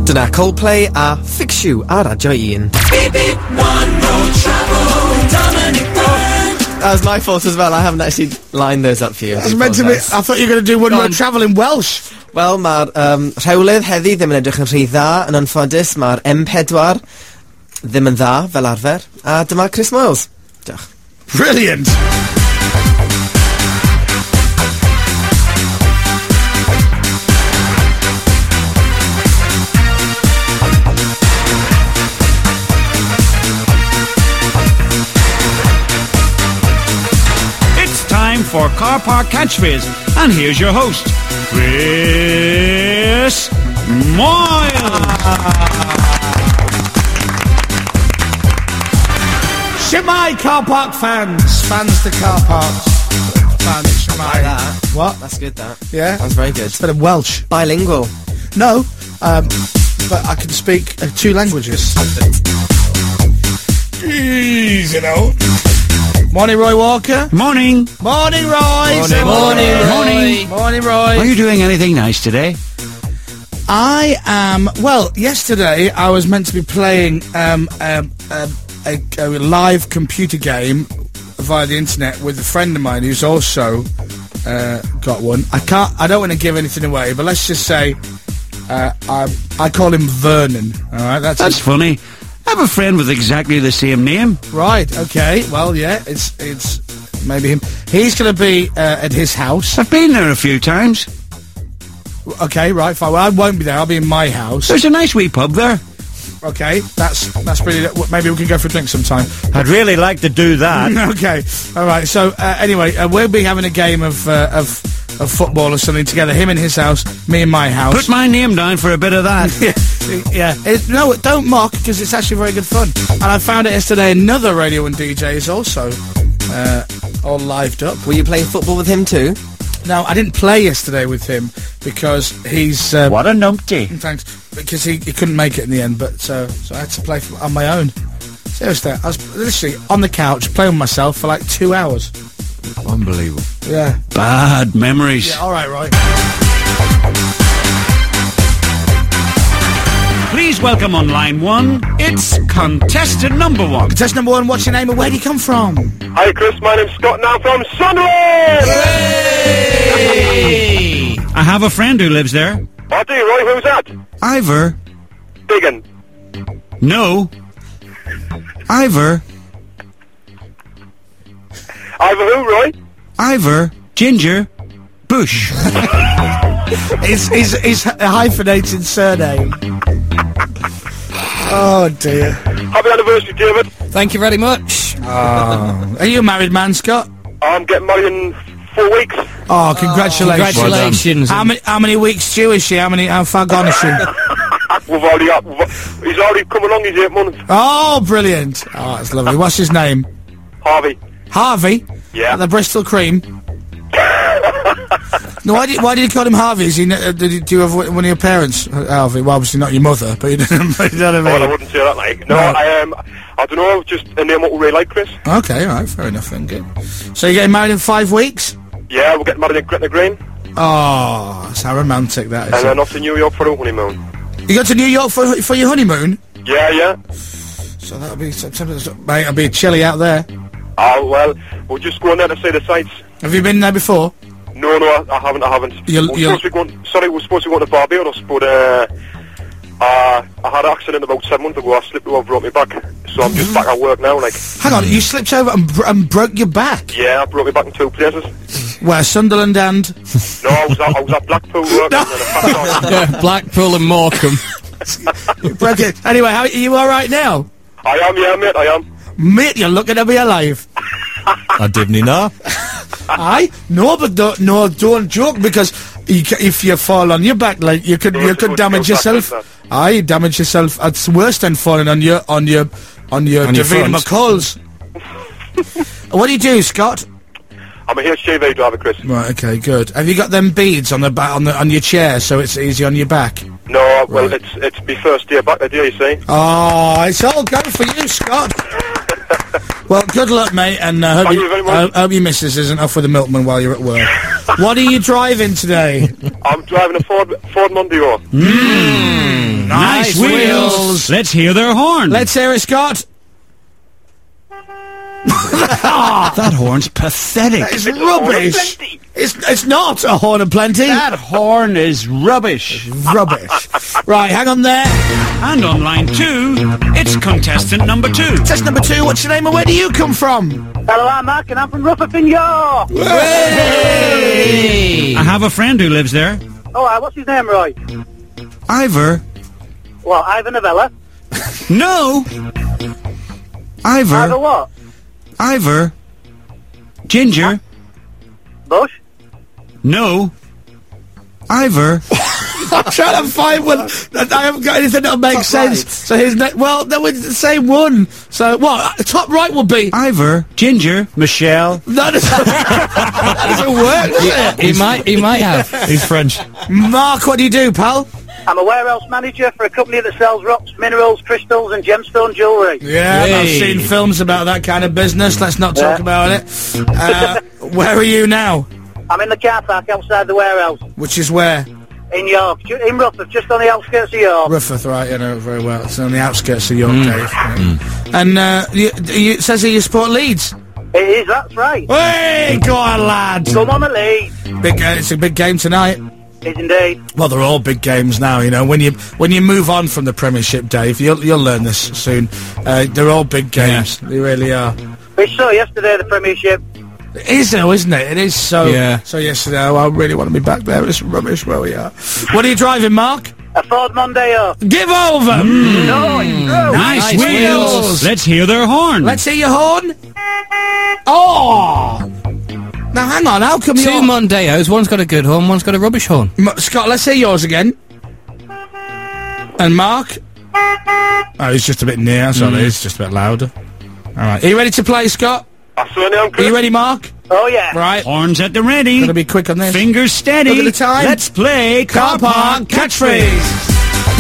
Dyna Coldplay a Fix You ar Radio 1. Beep beep, one road travel, Dominic Byrne. That was my fault as well. I haven't actually lined those up for you. That's meant to be. I thought you were going to do one more travel in Welsh. Wel, mae'r rhewlydd heddi ddim yn edrych yn rhy dda, yn anffodus. Mae'r M4 ddim yn dda fel arfer. A dyma Chris Moyles. Diolch. Brilliant. For Car Park Catchphrase, and here's your host, Chris Moyles. Shemai Car Park fans to car parks. Fans, Shemai. Like that. What? That's good, that. Yeah? That's very good. It's a bit of Welsh. Bilingual. No, but I can speak 2 languages. Jeez, you know. Morning, Roy Walker. Morning. Morning, Roy. Morning, Roy. Are you doing anything nice today? I am. Well, yesterday I was meant to be playing a live computer game via the internet with a friend of mine who's also got one. I don't want to give anything away, but let's just say I call him Vernon. All right, that's funny. I have a friend with exactly the same name. Right, okay. Well, yeah, it's maybe him. He's going to be at his house. I've been there a few times. Okay, right, fine. Well, I won't be there. I'll be in my house. There's a nice wee pub there. Okay, that's brilliant. Maybe we can go for a drink sometime. I'd really like to do that. Okay, all right. So, anyway, we'll be having a game of football or something together. Him in his house, me in my house. Put my name down for a bit of that. Yeah. No, don't mock, because it's actually very good fun. And I found it yesterday. Another Radio 1 DJ is also all lived up. Were you playing football with him too? No, I didn't play yesterday with him because he's... what a numpty. Thanks. Because he couldn't make it in the end, but so I had to play on my own. Seriously, I was literally on the couch playing with myself for like 2 hours. Unbelievable. Yeah. Bad memories. Yeah, all right. Please welcome on line 1, it's contestant number 1. Contestant number 1, what's your name and where do you come from? Hi Chris, my name's Scott and I'm from Sunderland! Hey! I have a friend who lives there. Oh, do you, Roy? Who's that? Ivor. Biggin. No. Ivor. Ivor who, Roy? Ivor Ginger Bush. His hyphenated surname. Oh dear. Happy anniversary, David. Thank you very much. Are you a married man, Scott? I'm getting married in 4 weeks. Oh, congratulations. Congratulations. How many weeks due is she? How far gone is she? He's already come along, he's 8 months. Oh, brilliant. Oh, that's lovely. What's his name? Harvey. Harvey? Yeah. The Bristol Cream? No, why did you call him Harvey? Do you have one of your parents, Harvey? Well, obviously not your mother, but you know what I mean? Well, I wouldn't say that, like. No, right. I don't know, just a name what we really like, Chris. Okay, all right, fair enough then, good. So you're getting married in 5 weeks? Yeah, we're getting married in Gretna Green. Oh, that's how romantic that is. And then off to New York for a honeymoon. You go to New York for your honeymoon? Yeah. So that'll be September. Mate, it'll be chilly out there. Oh, well, we're just going there to see the sights. Have you been there before? No, I haven't. We're supposed to be going to Barbados, but I had an accident about 7 months ago. I slipped over and broke my back, so I'm just back at work now. Like, hang on, you slipped over and broke your back? Yeah, I broke my back in 2 places. Where, Sunderland and? No, I was at Blackpool working. No. Yeah, Blackpool and Morecambe. Broke it. Anyway, are you all right now? I am, yeah, mate. I am. Mate, you're looking to be alive. I didn't know. Aye, no, but don't joke, because if you fall on your back, like you could damage yourself. Aye, damage yourself. It's worse than falling on your Davina McCall's. What do you do, Scott? I'm a HGV driver, Chris. Right, okay, good. Have you got them beads on the back on your chair, so it's easy on your back? No, well, it's my first day back there, you see. Oh, it's all going for you, Scott. Well, good luck, mate, and hope your missus isn't off with a milkman while you're at work. What are you driving today? I'm driving a Ford Mondeo. Nice wheels. Let's hear their horn. Let's hear it, Scott. That horn's pathetic. It's rubbish. It's not a horn of plenty. That horn is rubbish. Rubbish. Right, hang on there. And on line 2, it's contestant number 2. Test number 2, what's your name and where do you come from? Hello, I'm Mark and I'm from Rutherford, York. Hey! I have a friend who lives there. Oh, what's his name, Roy? Ivor. Well, Ivan Novella. No. Ivor. Ivor what? Ivor. Ginger. Bush? No. Ivor. I'm trying to find one. I haven't got anything that'll make sense. Right. So his name. Well, that was the same one. So what? Top right would be Ivor. Ginger. Michelle. that doesn't work, does it? He might have. He's French. Mark, what do you do, pal? I'm a warehouse manager for a company that sells rocks, minerals, crystals and gemstone jewellery. Yeah, Hey. I've seen films about that kind of business. Let's not talk about it. Where are you now? I'm in the car park outside the warehouse Which is where? in York, in Rutherford, just on the outskirts of York. Rutherford, right, you know very well. It's on the outskirts of York, Dave. And it says here you support Leeds. It is, that's right. Hey, go on, lads! Come on the lead. It's a big game tonight. It is indeed. Well, they're all big games now, you know. When you move on from the Premiership, Dave, you'll learn this soon. They're all big games. They really are. We saw yesterday the Premiership. It is though, isn't it? It is so. Yeah. So yesterday, I really want to be back there. It's rubbish where we are. What are you driving, Mark? A Ford Mondeo. Give over. No, it's true. Nice Nice wheels. wheels. Let's hear their horn. Let's hear your horn. Oh. Now hang on. How come 2 you're Mondeos, one's got a good horn, one's got a rubbish horn. Scott? Let's hear yours again. And Mark. Oh, he's just a bit near. That's all it is. Just a bit louder. All right. Are you ready to play, Scott? I certainly am, Are Chris. you ready, Mark? Oh, yeah. Right. Horns at the ready. Gotta be quick on this. Fingers steady. Look at the time. Let's play Car park catchphrase.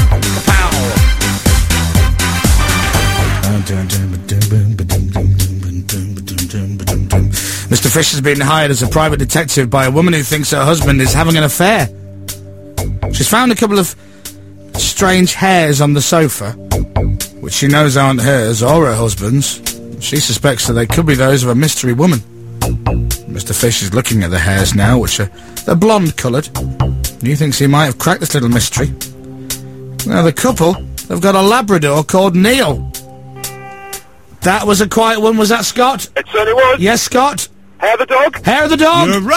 Mr. Fish has been hired as a private detective by a woman who thinks her husband is having an affair. She's found a couple of strange hairs on the sofa, which she knows aren't hers or her husband's. She suspects that they could be those of a mystery woman. Mr. Fish is looking at the hairs now, which they're blonde-coloured. He thinks he might have cracked this little mystery. Now, the couple have got a Labrador called Neil. That was a quiet one, was that, Scott? It certainly was. Yes, Scott? Hair the dog. Hair of the dog? You're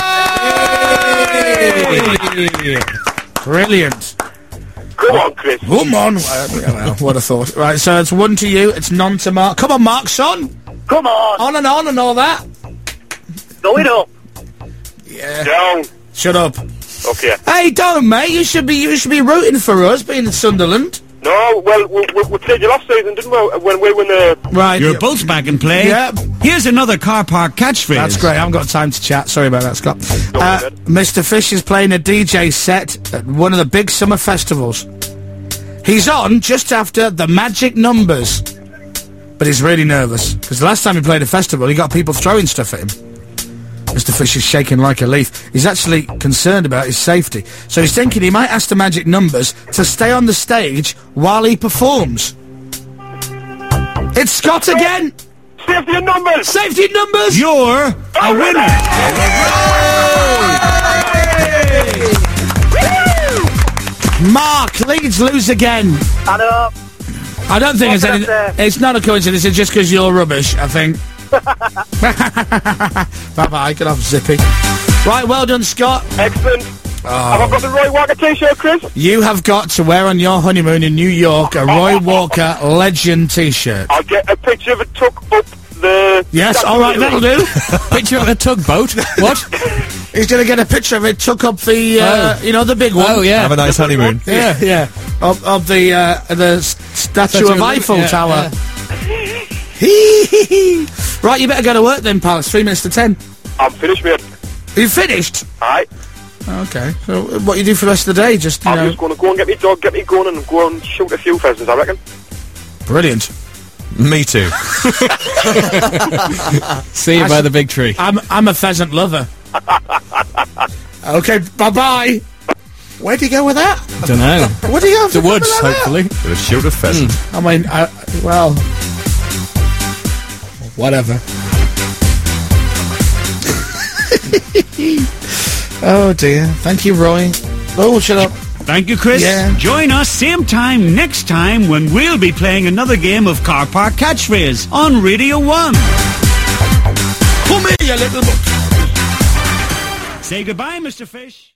right. Brilliant. Come on, Chris. Come on. Well, what a thought. Right, so it's 1 to you, it's none to Mark. Come on, Mark, son. Come on. On and all that. Going up. Yeah. Down. Shut up. Okay. Hey, don't, mate. You should be rooting for us, being in Sunderland. No, well, we played you last season, didn't we? When we won the... Right. You're both back in play. Yeah. Here's another car park catchphrase. That's great. I haven't got time to chat. Sorry about that, Scott. worry about it. Mr. Fish is playing a DJ set at one of the big summer festivals. He's on just after the magic numbers. But he's really nervous, because the last time he played a festival, he got people throwing stuff at him. Mr. Fish is shaking like a leaf. He's actually concerned about his safety. So he's thinking he might ask the magic numbers to stay on the stage while he performs. It's Scott again! Safety and numbers! Safety numbers! You're a winner. Mark, Leeds lose again. I know. I don't think What it's can I anything. say? It's not a coincidence. It's just because you're rubbish, I think. Bye-bye. Get off, Zippy. Right, well done, Scott. Excellent. Have I got the Roy Walker t-shirt, Chris? You have got to wear on your honeymoon in New York a Roy Walker Legend T-shirt. I'll get a picture of it took up the... Yes, all right, that'll do. Picture of a tugboat. What? He's going to get a picture of it. Took up the, you know, the big one. Oh, yeah. Have a nice honeymoon. Yeah, yeah. Of the Statue of Eiffel yeah, Tower. Right, you better go to work then, pal. It's 3 minutes to 10. I'm finished, mate. Are you finished? Aye. Okay. So, what you do for the rest of the day? Just, you I'm know... just going to go and get me dog, get me going and go and shoot a few pheasants, I reckon. Brilliant. Me too. See you by the big tree. I'm a pheasant lover. Okay, bye-bye. Where'd he go with that? Don't know. Where'd he go? The woods, hopefully. With a shield of pheasant. I mean, well, whatever. Oh dear. Thank you, Roy. Oh, shut up. Thank you, Chris. Yeah. Join us same time next time when we'll be playing another game of Car Park Catchphrase on Radio 1. Come here, you little... Say goodbye, Mr. Fish.